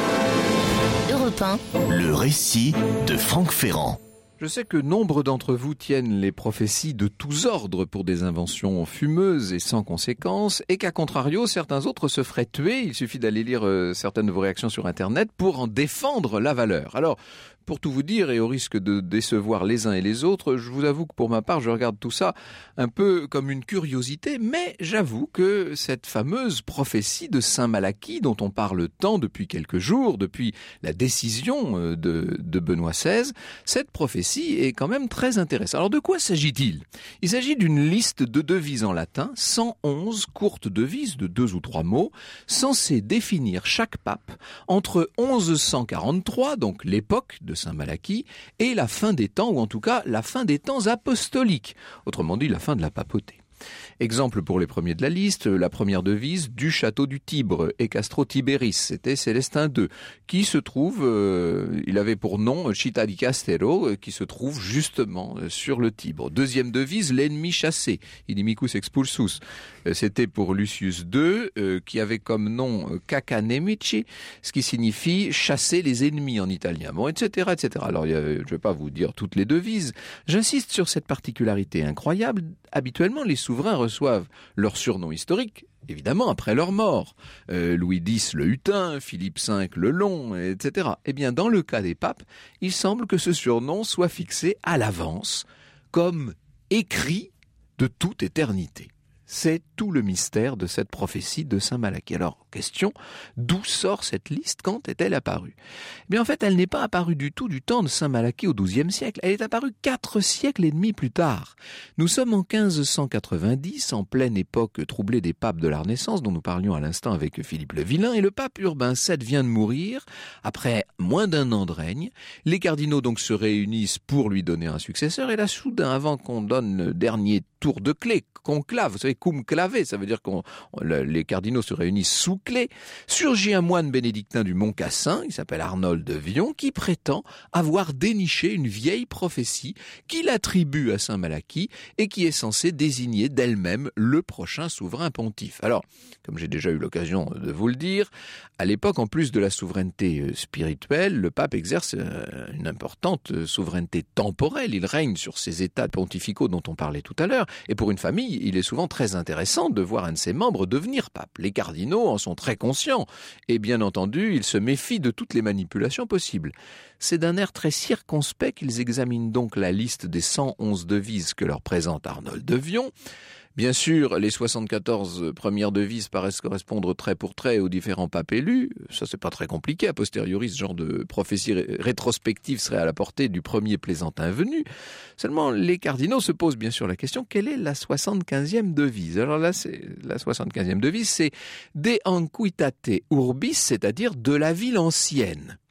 Europe un. Le récit de Franck Ferrand. Je sais que nombre d'entre vous tiennent les prophéties de tous ordres pour des inventions fumeuses et sans conséquence, et qu'à contrario, certains autres se feraient tuer. Il suffit d'aller lire euh, certaines de vos réactions sur Internet pour en défendre la valeur. Alors, pour tout vous dire, et au risque de décevoir les uns et les autres, je vous avoue que pour ma part, je regarde tout ça un peu comme une curiosité, mais j'avoue que cette fameuse prophétie de Saint Malachie, dont on parle tant depuis quelques jours, depuis la décision de, de Benoît seize, cette prophétie est quand même très intéressante. Alors de quoi s'agit-il? Il s'agit d'une liste de devises en latin, cent onze courtes devises de deux ou trois mots, censées définir chaque pape entre onze cent quarante-trois, donc l'époque de Saint Malachie, et la fin des temps, ou en tout cas la fin des temps apostoliques, autrement dit la fin de la papauté. Exemple pour les premiers de la liste, la première devise du château du Tibre, et Castro Tiberis, c'était Célestin deux, qui se trouve, euh, il avait pour nom Città di Castello, euh, qui se trouve justement euh, sur le Tibre. Deuxième devise, l'ennemi chassé, Inimicus expulsus, euh, c'était pour Lucius deux, euh, qui avait comme nom euh, Caca Nemici, ce qui signifie chasser les ennemis en italien, bon, et cetera, et cetera. Alors, il y a, je ne vais pas vous dire toutes les devises, j'insiste sur cette particularité incroyable. Habituellement, les souverains reçoivent leur surnom historique, évidemment, après leur mort. Euh, Louis dix, le Hutin, Philippe cinq, le Long, et cetera. Eh bien, dans le cas des papes, il semble que ce surnom soit fixé à l'avance, comme écrit de toute éternité. C'est tout le mystère de cette prophétie de Saint Malachie. Alors, question, d'où sort cette liste? Quand est-elle apparue? Eh bien, en fait, elle n'est pas apparue du tout du temps de Saint Malachie au douzième siècle. Elle est apparue quatre siècles et demi plus tard. Nous sommes en quinze cent quatre-vingt-dix, en pleine époque troublée des papes de la Renaissance, dont nous parlions à l'instant avec Philippe Levillain, et le pape Urbain sept vient de mourir après moins d'un an de règne. Les cardinaux donc se réunissent pour lui donner un successeur, et là, soudain, avant qu'on donne le dernier tour de clé, conclave, vous savez, cum clave, ça veut dire que les cardinaux se réunissent sous clé, surgit un moine bénédictin du Mont Cassin, il s'appelle Arnold de Vion, qui prétend avoir déniché une vieille prophétie qu'il attribue à Saint Malachie et qui est censée désigner d'elle-même le prochain souverain pontife. Alors, comme j'ai déjà eu l'occasion de vous le dire, à l'époque, en plus de la souveraineté spirituelle, le pape exerce une importante souveraineté temporelle. Il règne sur ces états pontificaux dont on parlait tout à l'heure, et pour une famille, il est souvent très intéressant de voir un de ses membres devenir pape. Les cardinaux en sont très conscients, et bien entendu, ils se méfient de toutes les manipulations possibles. C'est d'un air très circonspect qu'ils examinent donc la liste des cent onze devises que leur présente Arnold de Vion. Bien sûr, les soixante-quatorze premières devises paraissent correspondre trait pour trait aux différents papes élus. Ça, c'est pas très compliqué. A posteriori, ce genre de prophétie ré- rétrospective serait à la portée du premier plaisantin venu. Seulement, les cardinaux se posent bien sûr la question, quelle est la soixante-quinzième devise? Alors là, c'est, la soixante-quinzième devise, c'est De Antiquitate Urbis, c'est-à-dire de la ville ancienne.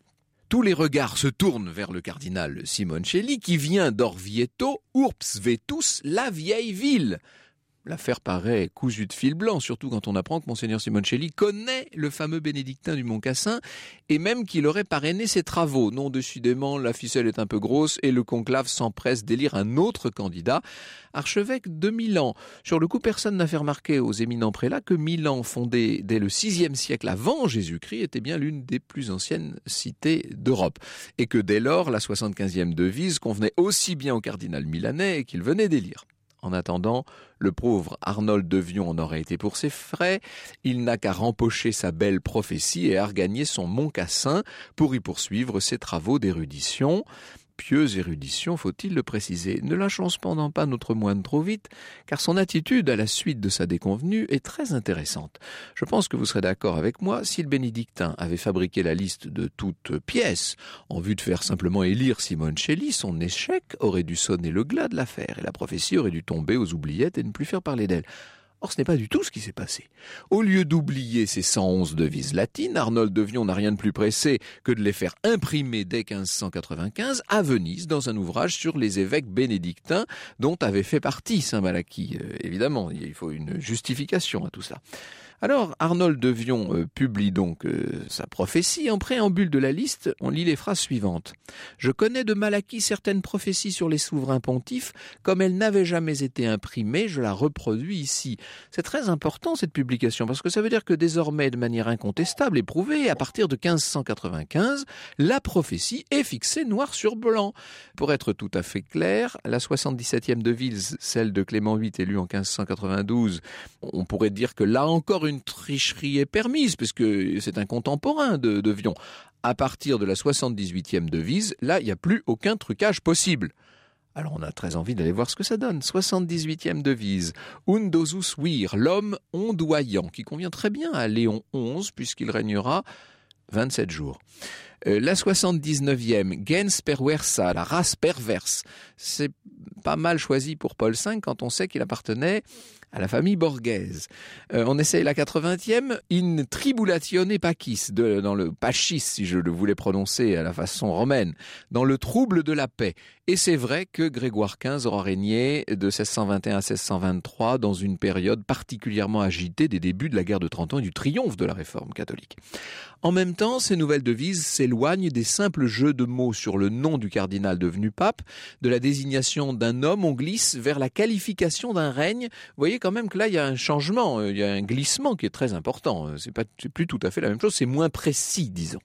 Tous les regards se tournent vers le cardinal Simoncelli qui vient d'Orvieto, Urbs Vetus, la vieille ville. L'affaire paraît cousue de fil blanc, surtout quand on apprend que Monseigneur Simoncelli connaît le fameux bénédictin du Mont-Cassin et même qu'il aurait parrainé ses travaux. Non, décidément, la ficelle est un peu grosse et le conclave s'empresse d'élire un autre candidat, archevêque de Milan. Sur le coup, personne n'a fait remarquer aux éminents prélats que Milan, fondée dès le sixième siècle avant Jésus-Christ, était bien l'une des plus anciennes cités d'Europe et que dès lors, la soixante-quinzième devise convenait aussi bien au cardinal milanais qu'il venait d'élire. En attendant, le pauvre Arnold de Vion en aurait été pour ses frais. Il n'a qu'à rempocher sa belle prophétie et à regagner son Mont-Cassin pour y poursuivre ses travaux d'érudition. Pieuse érudition, faut-il le préciser. Ne lâchons cependant pas notre moine trop vite, car son attitude à la suite de sa déconvenue est très intéressante. Je pense que vous serez d'accord avec moi, si le bénédictin avait fabriqué la liste de toutes pièces, en vue de faire simplement élire Simoncelli, son échec aurait dû sonner le glas de l'affaire, et la prophétie aurait dû tomber aux oubliettes et ne plus faire parler d'elle. Or, ce n'est pas du tout ce qui s'est passé. Au lieu d'oublier ces cent onze devises latines, Arnold de Vion n'a rien de plus pressé que de les faire imprimer dès quinze cent quatre-vingt-quinze à Venise dans un ouvrage sur les évêques bénédictins dont avait fait partie Saint Malachie. Euh, évidemment, il faut une justification à tout ça. Alors, Arnold de Vion euh, publie donc euh, sa prophétie. En préambule de la liste, on lit les phrases suivantes. « Je connais de Malachie certaines prophéties sur les souverains pontifes. Comme elles n'avaient jamais été imprimées, je la reproduis ici. » C'est très important cette publication parce que ça veut dire que désormais, de manière incontestable et prouvée, à partir de quinze cent quatre-vingt-quinze, la prophétie est fixée noir sur blanc. Pour être tout à fait clair, la soixante-dix-septième devise, celle de Clément huit élue en quinze cent quatre-vingt-douze, on pourrait dire que là encore une tricherie est permise puisque c'est un contemporain de, de Vion. À partir de la soixante-dix-huitième devise, là, il n'y a plus aucun trucage possible. Alors on a très envie d'aller voir ce que ça donne. soixante-dix-huitième devise. Undosus vir, l'homme ondoyant, qui convient très bien à Léon onze, puisqu'il régnera vingt-sept jours. Euh, la soixante-dix-neuvième, gens perversa, la race perverse. C'est pas mal choisi pour Paul cinq quand on sait qu'il appartenait à la famille Borghese. Euh, on essaye la quatre-vingtième, in tribulatione pacis, de, dans le pachis, si je le voulais prononcer à la façon romaine, dans le trouble de la paix. Et c'est vrai que Grégoire quinze aura régné de seize cent vingt et un à seize cent vingt-trois dans une période particulièrement agitée des débuts de la guerre de Trente Ans et du triomphe de la réforme catholique. En même temps, ces nouvelles devises s'éloignent des simples jeux de mots sur le nom du cardinal devenu pape, de la désignation d'un homme, on glisse vers la qualification d'un règne. Vous voyez quand même que là, il y a un changement, il y a un glissement qui est très important. C'est pas, c'est plus tout à fait la même chose, c'est moins précis, disons.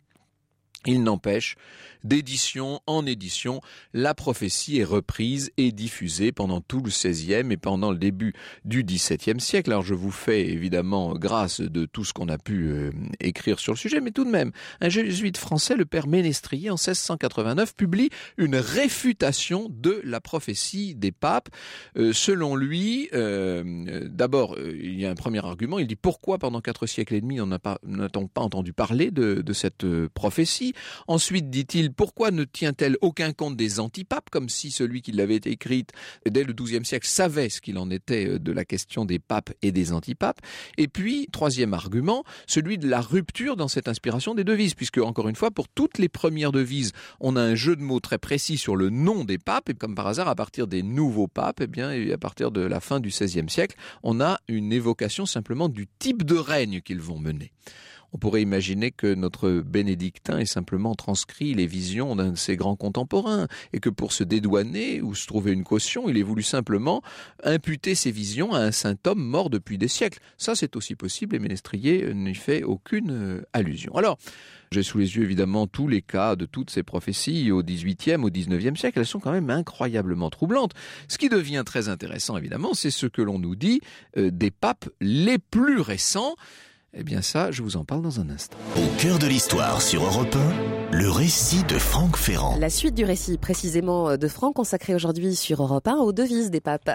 Il n'empêche, d'édition en édition, la prophétie est reprise et diffusée pendant tout le seizième et pendant le début du dix-septième siècle. Alors je vous fais évidemment grâce de tout ce qu'on a pu euh, écrire sur le sujet, mais tout de même, un jésuite français, le père Ménestrier, en seize cent quatre-vingt-neuf, publie une réfutation de la prophétie des papes. Euh, selon lui, euh, d'abord, euh, il y a un premier argument, il dit pourquoi pendant quatre siècles et demi on n'a pas, n'a-t-on pas entendu parler de, de cette euh, prophétie? Ensuite, dit-il, pourquoi ne tient-elle aucun compte des antipapes, comme si celui qui l'avait écrite dès le douzième siècle savait ce qu'il en était de la question des papes et des antipapes? Et puis, troisième argument, celui de la rupture dans cette inspiration des devises, puisque, encore une fois, pour toutes les premières devises, on a un jeu de mots très précis sur le nom des papes, et comme par hasard, à partir des nouveaux papes, eh bien, et à partir de la fin du seizième siècle, on a une évocation simplement du type de règne qu'ils vont mener. On pourrait imaginer que notre bénédictin ait simplement transcrit les visions d'un de ses grands contemporains et que pour se dédouaner ou se trouver une caution, il ait voulu simplement imputer ses visions à un saint homme mort depuis des siècles. Ça, c'est aussi possible et Ménestrier n'y fait aucune allusion. Alors, j'ai sous les yeux évidemment tous les cas de toutes ces prophéties au dix-huitième, au dix-neuvième siècle. Elles sont quand même incroyablement troublantes. Ce qui devient très intéressant évidemment, c'est ce que l'on nous dit euh, des papes les plus récents. Eh bien ça, je vous en parle dans un instant. Au cœur de l'histoire sur Europe un, le récit de Franck Ferrand. La suite du récit précisément de Franck consacré aujourd'hui sur Europe un aux devises des papes.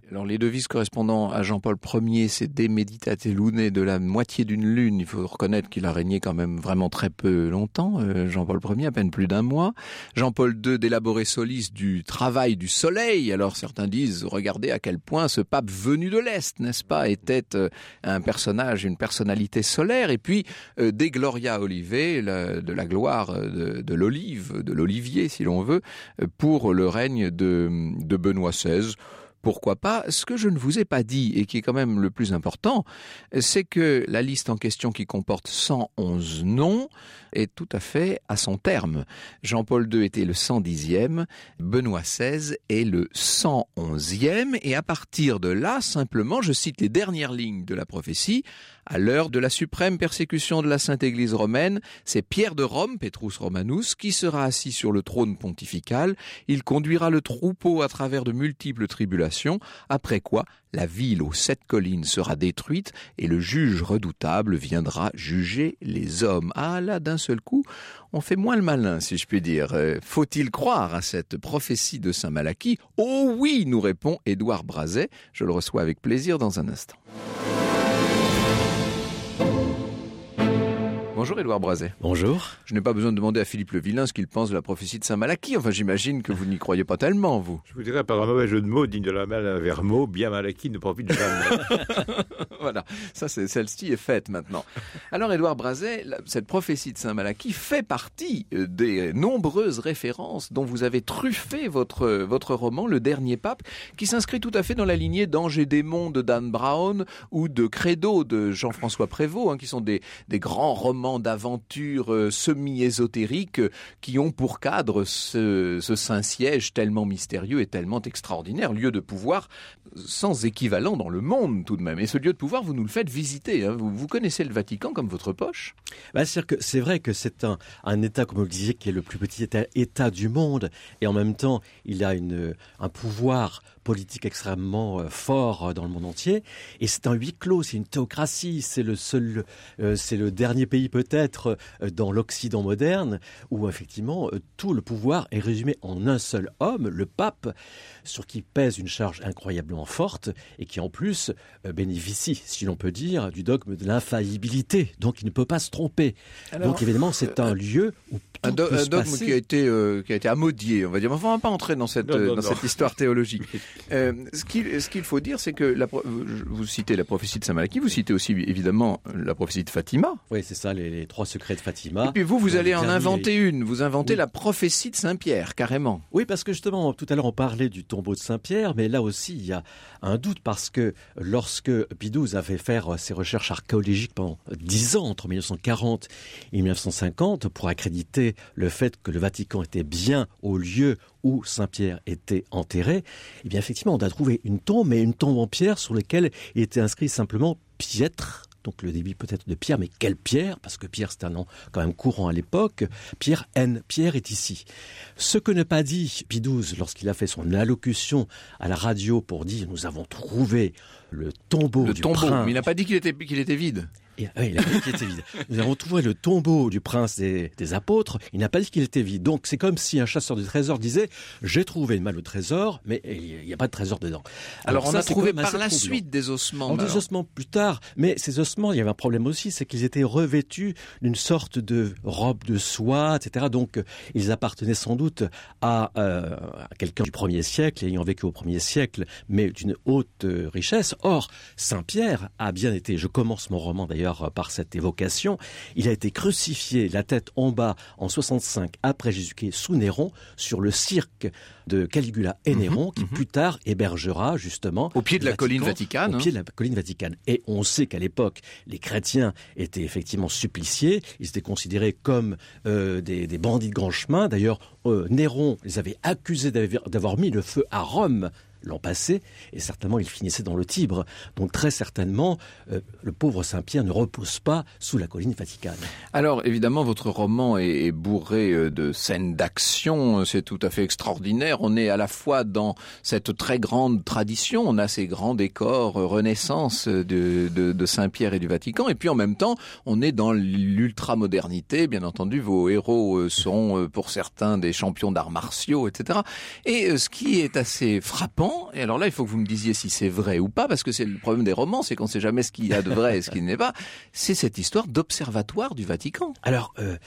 Alors les devises correspondant à Jean-Paul Ier, c'est De Meditate Lunae, de la moitié d'une lune. Il faut reconnaître qu'il a régné quand même vraiment très peu longtemps, euh, Jean-Paul Ier, à peine plus d'un mois. Jean-Paul deux, d'Elaboré Solis, du travail du soleil. Alors certains disent, regardez à quel point ce pape venu de l'Est, n'est-ce pas, était euh, un personnage, une personnalité solaire. Et puis euh, De Gloria Olivae, la, de la gloire de, de l'olive, de l'olivier si l'on veut, pour le règne de, de Benoît seize. Pourquoi pas? Ce que je ne vous ai pas dit, et qui est quand même le plus important, c'est que la liste en question, qui comporte cent onze noms, est tout à fait à son terme. Jean-Paul deux était le cent dixième, Benoît seize est le cent onzième, et à partir de là, simplement, je cite les dernières lignes de la prophétie: à l'heure de la suprême persécution de la Sainte Église romaine, c'est Pierre de Rome, Petrus Romanus, qui sera assis sur le trône pontifical. Il conduira le troupeau à travers de multiples tribulations, après quoi la ville aux sept collines sera détruite et le juge redoutable viendra juger les hommes. Ah là, d'un seul coup, on fait moins le malin, si je puis dire. Euh, faut-il croire à cette prophétie de Saint Malachie? Oh oui, nous répond Édouard Brazet. Je le reçois avec plaisir dans un instant. Bonjour Édouard Brazet. Bonjour. Je n'ai pas besoin de demander à Philippe Le Vilain ce qu'il pense de la prophétie de Saint Malachie. Enfin, j'imagine que vous n'y croyez pas tellement, vous. Je vous dirais, par un mauvais jeu de mots, digne de la mal vers mot, bien Malachie ne profite jamais. Voilà, ça, c'est, celle-ci est faite maintenant. Alors, Édouard Brazet, la, cette prophétie de Saint Malachie fait partie des nombreuses références dont vous avez truffé votre, votre roman, Le Dernier Pape, qui s'inscrit tout à fait dans la lignée d'Ange et Démon de Dan Brown ou de Credo de Jean-François Prévost, hein, qui sont des, des grands romans d'aventures euh, semi-ésotériques euh, qui ont pour cadre ce, ce Saint-Siège tellement mystérieux et tellement extraordinaire, lieu de pouvoir sans équivalent dans le monde tout de même. Et ce lieu de pouvoir, vous nous le faites visiter, hein. Vous, vous connaissez le Vatican comme votre poche? Bah, c'est-à-dire que c'est vrai que c'est un, un État, comme vous le disiez, qui est le plus petit État, État du monde, et en même temps, il a une, un pouvoir politique extrêmement euh, fort dans le monde entier, et c'est un huis clos, c'est une théocratie, c'est le seul, euh, c'est le dernier pays peut-être euh, dans l'Occident moderne où effectivement euh, tout le pouvoir est résumé en un seul homme, le pape, sur qui pèse une charge incroyablement forte et qui en plus euh, bénéficie, si l'on peut dire, du dogme de l'infaillibilité, donc il ne peut pas se tromper. Alors, donc évidemment c'est un lieu où un, do- un dogme qui a été euh, qui a été amodié, on va dire. Enfin, on va pas entrer dans cette non, non, dans non. cette histoire théologique. euh, ce qu'il ce qu'il faut dire, c'est que la, vous citez la prophétie de Saint Malachie, vous citez aussi évidemment la prophétie de Fatima. Oui, c'est ça, les, les trois secrets de Fatima. Et puis vous, vous allez en inventer les... une. Vous inventez oui. la prophétie de Saint Pierre, carrément. Oui, parce que justement, tout à l'heure on parlait du tombeau de Saint Pierre, mais là aussi il y a un doute parce que lorsque Pie douze avait fait ses recherches archéologiques pendant dix ans, entre mille neuf cent quarante et mille neuf cent cinquante, pour accréditer le fait que le Vatican était bien au lieu où Saint-Pierre était enterré, eh bien effectivement on a trouvé une tombe, mais une tombe en pierre sur laquelle il était inscrit simplement Pietre, donc le début peut-être de Pierre, mais quelle Pierre? Parce que Pierre c'est un nom quand même courant à l'époque. Pierre N, Pierre est ici. Ce que n'a pas dit Pie douze lorsqu'il a fait son allocution à la radio pour dire nous avons trouvé le tombeau le du tombeau, prince. Mais il n'a pas dit qu'il était, qu'il était vide. Et, oui, il a dit qu'il était vide. Nous avons trouvé le tombeau du prince des, des apôtres. Il n'a pas dit qu'il était vide. Donc c'est comme si un chasseur de trésors disait j'ai trouvé une malle au trésor, mais il n'y a pas de trésor dedans. Alors, Alors on ça, a trouvé par la troublant. suite des ossements. Alors, des ossements plus tard, mais ces ossements, il y avait un problème aussi, c'est qu'ils étaient revêtus d'une sorte de robe de soie, et cetera. Donc ils appartenaient sans doute à, euh, à quelqu'un du premier siècle, ayant vécu au premier siècle, mais d'une haute euh, richesse. Or, Saint-Pierre a bien été, je commence mon roman d'ailleurs par cette évocation, il a été crucifié la tête en bas en soixante-cinq après Jésus-Christ sous Néron sur le cirque de Caligula et Néron, mmh, qui mmh. plus tard hébergera justement au pied de la Vatican, colline Vaticane. Au hein. pied de la colline Vaticane. Et on sait qu'à l'époque, les chrétiens étaient effectivement suppliciés, ils étaient considérés comme euh, des, des bandits de grand chemin. D'ailleurs, euh, Néron les avait accusés d'avoir, d'avoir mis le feu à Rome l'an passé, et certainement il finissait dans le Tibre. Donc très certainement, euh, le pauvre Saint-Pierre ne repose pas sous la colline Vaticane. Alors évidemment, votre roman est, est bourré de scènes d'action, c'est tout à fait extraordinaire. On est à la fois dans cette très grande tradition, on a ces grands décors Renaissance de, de, de Saint-Pierre et du Vatican, et puis en même temps, on est dans l'ultra-modernité. Bien entendu, vos héros sont pour certains des champions d'arts martiaux, et cetera. Et ce qui est assez frappant, Vatican. Et alors là, il faut que vous me disiez si c'est vrai ou pas, parce que c'est le problème des romans, c'est qu'on ne sait jamais ce qu'il y a de vrai et ce qu'il n'est pas. C'est cette histoire d'observatoire du Vatican. Alors, euh,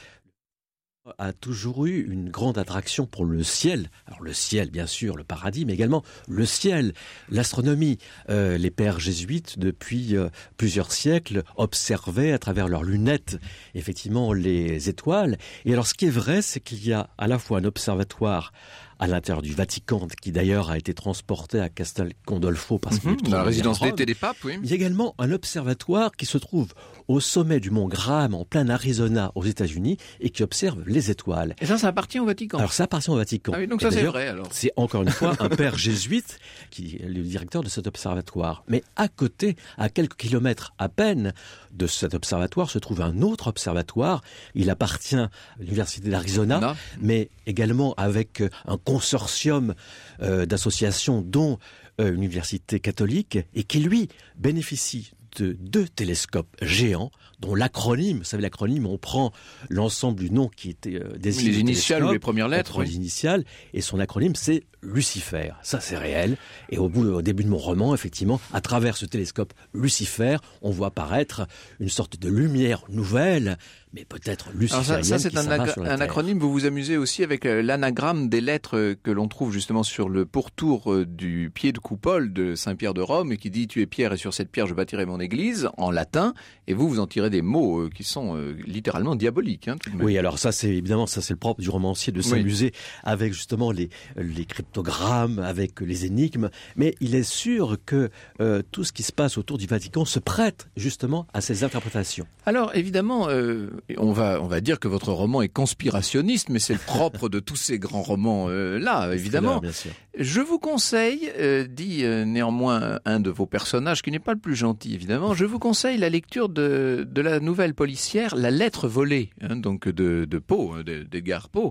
a toujours eu une grande attraction pour le ciel. Alors le ciel, bien sûr, le paradis, mais également le ciel, l'astronomie. Euh, les pères jésuites, depuis euh, plusieurs siècles, observaient à travers leurs lunettes, effectivement, les étoiles. Et alors, ce qui est vrai, c'est qu'il y a à la fois un observatoire à l'intérieur du Vatican, qui d'ailleurs a été transporté à Castel Gandolfo parce qu'il mmh, est la résidence d'été des papes, oui. Il y a également un observatoire qui se trouve au sommet du mont Graham, en plein Arizona, aux États-Unis, et qui observe les étoiles. Et ça, ça appartient au Vatican. Alors ça appartient au Vatican. Ah oui, donc et ça c'est vrai alors. C'est encore une fois un père jésuite qui est le directeur de cet observatoire. Mais à côté, à quelques kilomètres à peine de cet observatoire, se trouve un autre observatoire. Il appartient à l'université d'Arizona, non. mais également avec un consortium euh, d'associations, dont euh, une université catholique, et qui lui bénéficie de deux télescopes géants dont l'acronyme, vous savez l'acronyme, on prend l'ensemble du nom qui était euh, désigné. Les initiales ou les premières lettres. On prend oui. les initiales, et son acronyme c'est Lucifer. Ça c'est réel. Et au, bout, au début de mon roman, effectivement, à travers ce télescope Lucifer, on voit apparaître une sorte de lumière nouvelle, mais peut-être luciférienne. Ça, ça c'est un, ag- un acronyme. Vous vous amusez aussi avec euh, l'anagramme des lettres que l'on trouve justement sur le pourtour euh, du pied de coupole de Saint-Pierre de Rome, et qui dit « Tu es pierre, et sur cette pierre je bâtirai mon église » en latin. Et vous, vous en tirez des mots euh, qui sont euh, littéralement diaboliques. Hein, oui, alors ça c'est évidemment ça c'est le propre du romancier de s'amuser oui. avec justement les les cryptogrammes, avec les énigmes. Mais il est sûr que euh, tout ce qui se passe autour du Vatican se prête justement à ces interprétations. Alors évidemment, euh, on va on va dire que votre roman est conspirationniste, mais c'est le propre de tous ces grands romans euh, là, évidemment. Bien sûr. Je vous conseille, euh, dit euh, néanmoins un de vos personnages, qui n'est pas le plus gentil évidemment, je vous conseille la lecture de, de la nouvelle policière La lettre volée, hein, donc de, de Poe, d'Edgar Poe.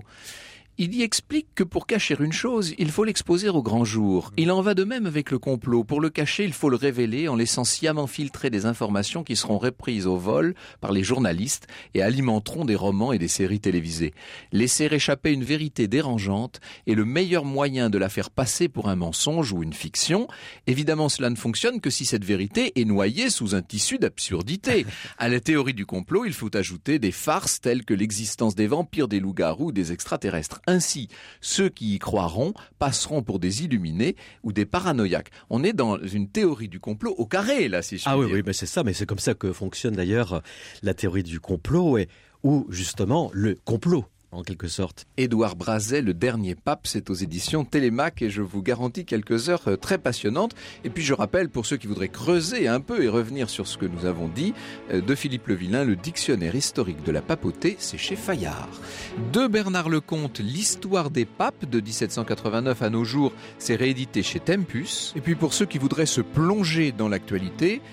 Il y explique que pour cacher une chose, il faut l'exposer au grand jour. Il en va de même avec le complot. Pour le cacher, il faut le révéler en laissant sciemment filtrer des informations qui seront reprises au vol par les journalistes et alimenteront des romans et des séries télévisées. Laisser échapper une vérité dérangeante est le meilleur moyen de la faire passer pour un mensonge ou une fiction. Évidemment, cela ne fonctionne que si cette vérité est noyée sous un tissu d'absurdité. À la théorie du complot, il faut ajouter des farces telles que l'existence des vampires, des loups-garous ou des extraterrestres. Ainsi, ceux qui y croiront passeront pour des illuminés ou des paranoïaques. On est dans une théorie du complot au carré, là, si je puis ah dire. Ah oui, oui, ben c'est ça, mais c'est comme ça que fonctionne d'ailleurs la théorie du complot, et, ou justement le complot. En quelque sorte. Édouard Brazet, Le Dernier Pape, c'est aux éditions Télémac, et je vous garantis quelques heures très passionnantes. Et puis je rappelle, pour ceux qui voudraient creuser un peu et revenir sur ce que nous avons dit, de Philippe Le Villain, le dictionnaire historique de la papauté, c'est chez Fayard. De Bernard Lecomte, L'histoire des papes, de dix-sept cent quatre-vingt-neuf à nos jours, c'est réédité chez Tempus. Et puis pour ceux qui voudraient se plonger dans l'actualité,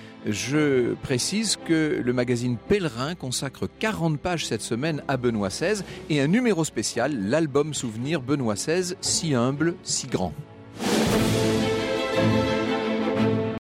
je précise que le magazine Pèlerin consacre quarante pages cette semaine à Benoît seize et un numéro spécial, l'album souvenir Benoît seize, si humble, si grand.